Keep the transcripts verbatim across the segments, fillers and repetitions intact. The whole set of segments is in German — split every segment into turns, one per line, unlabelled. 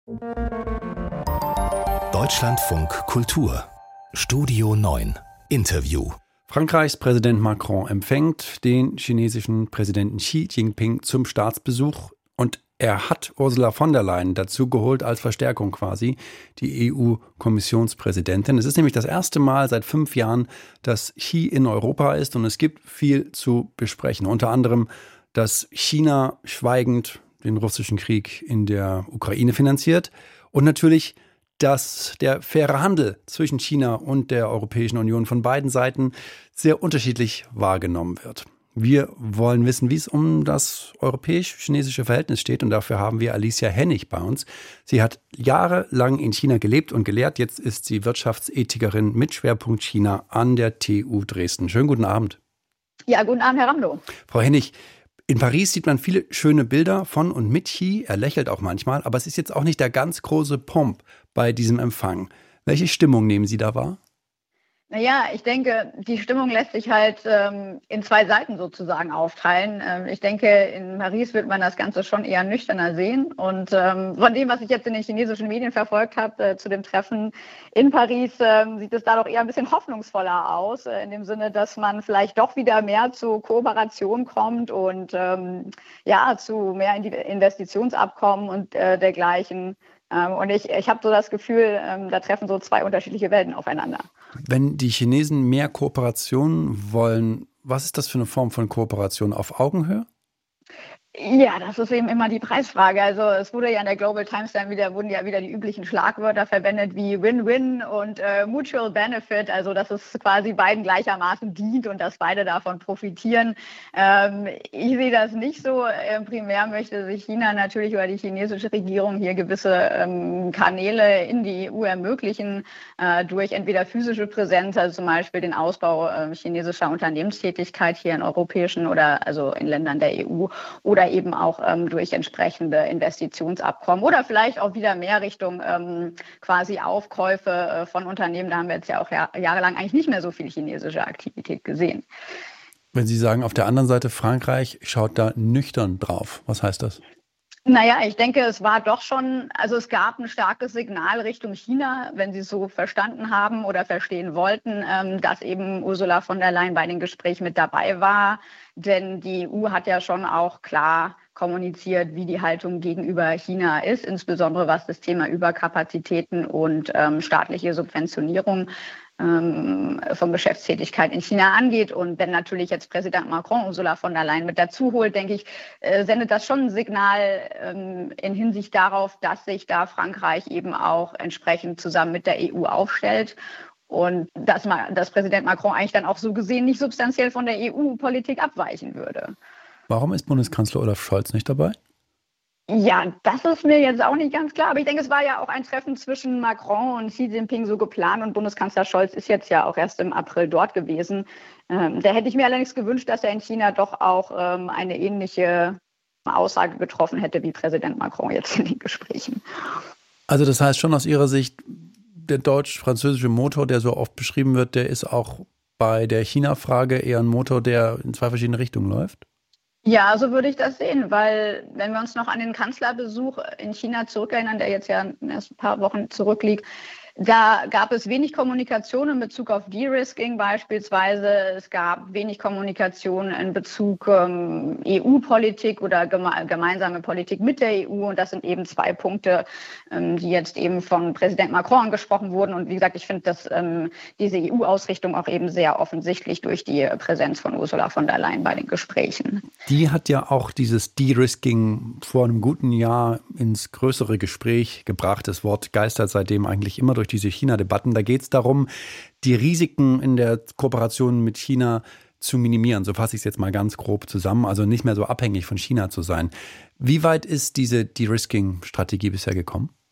Deutschlandfunk Kultur Studio neun Interview.
Frankreichs Präsident Macron empfängt den chinesischen Präsidenten Xi Jinping zum Staatsbesuch und er hat Ursula von der Leyen dazu geholt als Verstärkung quasi, die E U-Kommissionspräsidentin. Es ist nämlich das erste Mal seit fünf Jahren, dass Xi in Europa ist und es gibt viel zu besprechen. Unter anderem, dass China schweigend den russischen Krieg in der Ukraine finanziert und natürlich, dass der faire Handel zwischen China und der Europäischen Union von beiden Seiten sehr unterschiedlich wahrgenommen wird. Wir wollen wissen, wie es um das europäisch-chinesische Verhältnis steht und dafür haben wir Alicia Hennig bei uns. Sie hat jahrelang in China gelebt und gelehrt. Jetzt ist sie Wirtschaftsethikerin mit Schwerpunkt China an der T U Dresden. Schönen guten Abend.
Ja, guten Abend, Herr Ramlow.
Frau Hennig, in Paris sieht man viele schöne Bilder von und mit Xi. Er lächelt auch manchmal, aber es ist jetzt auch nicht der ganz große Pomp bei diesem Empfang. Welche Stimmung nehmen Sie da wahr?
Naja, ich denke, die Stimmung lässt sich halt ähm, in zwei Seiten sozusagen aufteilen. Ähm, ich denke, in Paris wird man das Ganze schon eher nüchterner sehen. Und ähm, von dem, was ich jetzt in den chinesischen Medien verfolgt habe, äh, zu dem Treffen in Paris, äh, sieht es da doch eher ein bisschen hoffnungsvoller aus. Äh, in dem Sinne, dass man vielleicht doch wieder mehr zu Kooperation kommt und ähm, ja, zu mehr Investitionsabkommen und äh, dergleichen. Ähm, und ich, ich habe so das Gefühl, ähm, da treffen so zwei unterschiedliche Welten aufeinander.
Wenn die Chinesen mehr Kooperation wollen, was ist das für eine Form von Kooperation auf Augenhöhe?
Ja, das ist eben immer die Preisfrage. Also es wurde ja in der Global Times dann wieder, wurden ja wieder die üblichen Schlagwörter verwendet wie Win-Win und äh, Mutual Benefit, also dass es quasi beiden gleichermaßen dient und dass beide davon profitieren. Ähm, ich sehe das nicht so. Äh, primär möchte sich China natürlich oder die chinesische Regierung hier gewisse ähm, Kanäle in die E U ermöglichen, äh, durch entweder physische Präsenz, also zum Beispiel den Ausbau äh, chinesischer Unternehmenstätigkeit hier in europäischen oder also in Ländern der E U oder eben auch ähm, durch entsprechende Investitionsabkommen oder vielleicht auch wieder mehr Richtung ähm, quasi Aufkäufe äh, von Unternehmen. Da haben wir jetzt ja auch jahr- jahrelang eigentlich nicht mehr so viel chinesische Aktivität gesehen.
Wenn Sie sagen, auf der anderen Seite Frankreich schaut da nüchtern drauf. Was heißt das?
Naja, ich denke, es war doch schon, also es gab ein starkes Signal Richtung China, wenn Sie es so verstanden haben oder verstehen wollten, ähm, dass eben Ursula von der Leyen bei den Gesprächen mit dabei war. Denn die E U hat ja schon auch klar kommuniziert, wie die Haltung gegenüber China ist, insbesondere was das Thema Überkapazitäten und ähm, staatliche Subventionierung ähm, von Geschäftstätigkeit in China angeht. Und wenn natürlich jetzt Präsident Macron Ursula von der Leyen mit dazu holt, denke ich, äh, sendet das schon ein Signal ähm, in Hinsicht darauf, dass sich da Frankreich eben auch entsprechend zusammen mit der E U aufstellt. Und dass, man, dass Präsident Macron eigentlich dann auch so gesehen nicht substanziell von der E U-Politik abweichen würde.
Warum ist Bundeskanzler Olaf Scholz nicht dabei?
Ja, das ist mir jetzt auch nicht ganz klar. Aber ich denke, es war ja auch ein Treffen zwischen Macron und Xi Jinping so geplant. Und Bundeskanzler Scholz ist jetzt ja auch erst im April dort gewesen. Ähm, da hätte ich mir allerdings gewünscht, dass er in China doch auch ähm, eine ähnliche Aussage getroffen hätte wie Präsident Macron jetzt in den Gesprächen.
Also das heißt schon aus Ihrer Sicht, der deutsch-französische Motor, der so oft beschrieben wird, der ist auch bei der China-Frage eher ein Motor, der in zwei verschiedene Richtungen läuft?
Ja, so würde ich das sehen, weil wenn wir uns noch an den Kanzlerbesuch in China zurückerinnern, der jetzt ja erst ein paar Wochen zurückliegt, da gab es wenig Kommunikation in Bezug auf De-Risking beispielsweise. Es gab wenig Kommunikation in Bezug ähm, E U-Politik oder geme- gemeinsame Politik mit der E U. Und das sind eben zwei Punkte, ähm, die jetzt eben von Präsident Macron angesprochen wurden. Und wie gesagt, ich finde, dass ähm, diese E U-Ausrichtung auch eben sehr offensichtlich durch die Präsenz von Ursula von der Leyen bei den Gesprächen.
Die hat ja auch dieses De-Risking vor einem guten Jahr ins größere Gespräch gebracht. Das Wort geistert seitdem eigentlich immer durch diese China-Debatten. Da geht es darum, die Risiken in der Kooperation mit China zu minimieren. So fasse ich es jetzt mal ganz grob zusammen. Also nicht mehr so abhängig von China zu sein. Wie weit ist diese De-Risking-Strategie bisher gekommen?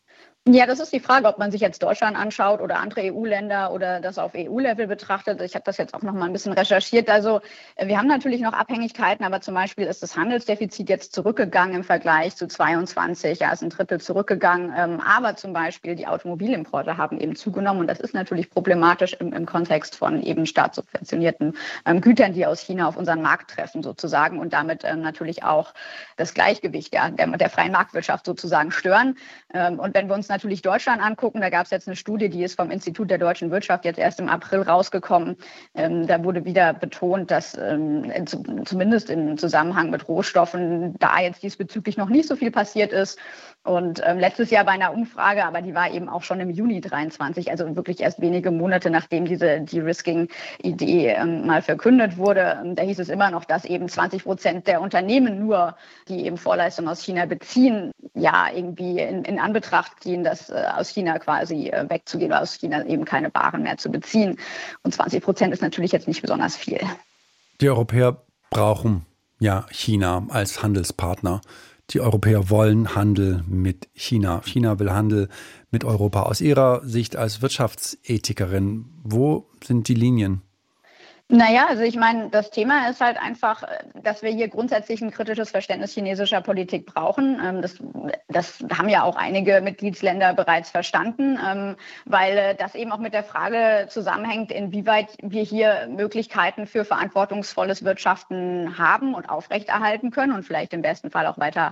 Ja, das ist die Frage, ob man sich jetzt Deutschland anschaut oder andere E U-Länder oder das auf E U-Level betrachtet. Ich habe das jetzt auch noch mal ein bisschen recherchiert. Also wir haben natürlich noch Abhängigkeiten, aber zum Beispiel ist das Handelsdefizit jetzt zurückgegangen im Vergleich zu zweiundzwanzig. Ja, ist ein Drittel zurückgegangen. Aber zum Beispiel die Automobilimporte haben eben zugenommen. Und das ist natürlich problematisch im, im Kontext von eben staatssubventionierten ähm, Gütern, die aus China auf unseren Markt treffen sozusagen und damit ähm, natürlich auch das Gleichgewicht ja, der, der freien Marktwirtschaft sozusagen stören. Ähm, und wenn wir uns natürlich Deutschland angucken, da gab es jetzt eine Studie, die ist vom Institut der deutschen Wirtschaft jetzt erst im April rausgekommen. Ähm, da wurde wieder betont, dass ähm, zu, zumindest im Zusammenhang mit Rohstoffen da jetzt diesbezüglich noch nicht so viel passiert ist. Und ähm, letztes Jahr bei einer Umfrage, aber die war eben auch schon im Juni dreiundzwanzig, also wirklich erst wenige Monate nachdem diese De-Risking-Idee ähm, mal verkündet wurde, ähm, da hieß es immer noch, dass eben zwanzig Prozent der Unternehmen nur, die eben Vorleistungen aus China beziehen, ja irgendwie in, in Anbetracht ziehen, dass äh, aus China quasi äh, wegzugehen oder aus China eben keine Waren mehr zu beziehen. Und zwanzig Prozent ist natürlich jetzt nicht besonders viel.
Die Europäer brauchen ja China als Handelspartner. Die Europäer wollen Handel mit China. China will Handel mit Europa. Aus Ihrer Sicht als Wirtschaftsethikerin, wo sind die Linien?
Naja, also ich meine, das Thema ist halt einfach, dass wir hier grundsätzlich ein kritisches Verständnis chinesischer Politik brauchen. Das, das haben ja auch einige Mitgliedsländer bereits verstanden, weil das eben auch mit der Frage zusammenhängt, inwieweit wir hier Möglichkeiten für verantwortungsvolles Wirtschaften haben und aufrechterhalten können und vielleicht im besten Fall auch weiter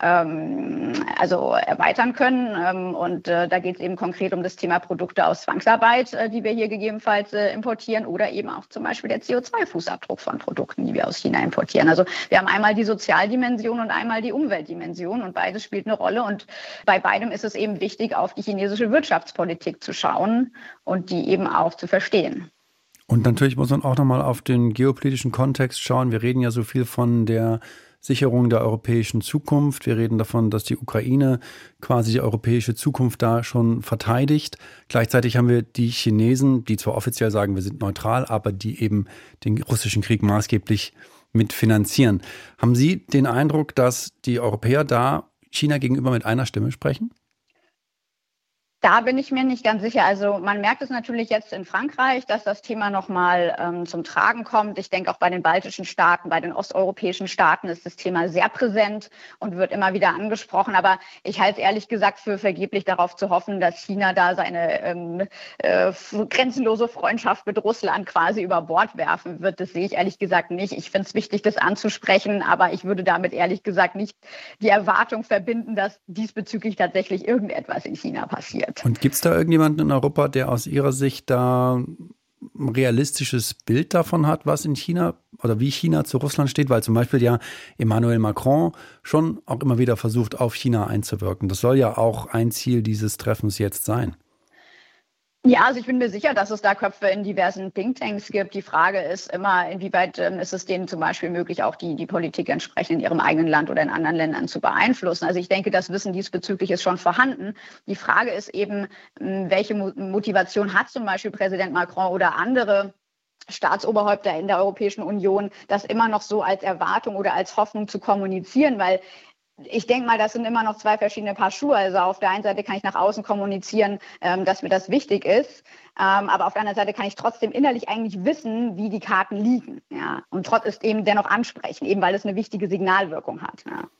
also erweitern können. Und da geht es eben konkret um das Thema Produkte aus Zwangsarbeit, die wir hier gegebenenfalls importieren oder eben auch zum Beispiel der C O zwei Fußabdruck von Produkten, die wir aus China importieren. Also wir haben einmal die Sozialdimension und einmal die Umweltdimension und beides spielt eine Rolle. Und bei beidem ist es eben wichtig, auf die chinesische Wirtschaftspolitik zu schauen und die eben auch zu verstehen.
Und natürlich muss man auch nochmal auf den geopolitischen Kontext schauen. Wir reden ja so viel von der Sicherung der europäischen Zukunft. Wir reden davon, dass die Ukraine quasi die europäische Zukunft da schon verteidigt. Gleichzeitig haben wir die Chinesen, die zwar offiziell sagen, wir sind neutral, aber die eben den russischen Krieg maßgeblich mitfinanzieren. Haben Sie den Eindruck, dass die Europäer da China gegenüber mit einer Stimme sprechen?
Da bin ich mir nicht ganz sicher. Also man merkt es natürlich jetzt in Frankreich, dass das Thema nochmal ähm, zum Tragen kommt. Ich denke auch bei den baltischen Staaten, bei den osteuropäischen Staaten ist das Thema sehr präsent und wird immer wieder angesprochen. Aber ich halte es ehrlich gesagt für vergeblich darauf zu hoffen, dass China da seine ähm, äh, grenzenlose Freundschaft mit Russland quasi über Bord werfen wird. Das sehe ich ehrlich gesagt nicht. Ich finde es wichtig, das anzusprechen, aber ich würde damit ehrlich gesagt nicht die Erwartung verbinden, dass diesbezüglich tatsächlich irgendetwas in China passiert.
Und gibt es da irgendjemanden in Europa, der aus Ihrer Sicht da ein realistisches Bild davon hat, was in China oder wie China zu Russland steht? Weil zum Beispiel ja Emmanuel Macron schon auch immer wieder versucht, auf China einzuwirken. Das soll ja auch ein Ziel dieses Treffens jetzt sein.
Ja, also ich bin mir sicher, dass es da Köpfe in diversen Thinktanks gibt. Die Frage ist immer, inwieweit ähm, ist es denen zum Beispiel möglich, auch die, die Politik entsprechend in ihrem eigenen Land oder in anderen Ländern zu beeinflussen. Also ich denke, das Wissen diesbezüglich ist schon vorhanden. Die Frage ist eben, welche Motivation hat zum Beispiel Präsident Macron oder andere Staatsoberhäupter in der Europäischen Union, das immer noch so als Erwartung oder als Hoffnung zu kommunizieren, weil ich denke mal, das sind immer noch zwei verschiedene Paar Schuhe. Also auf der einen Seite kann ich nach außen kommunizieren, ähm, dass mir das wichtig ist. Ähm, aber auf der anderen Seite kann ich trotzdem innerlich eigentlich wissen, wie die Karten liegen. Ja? Und trotz ist eben dennoch ansprechen, eben weil es eine wichtige Signalwirkung hat. Ja?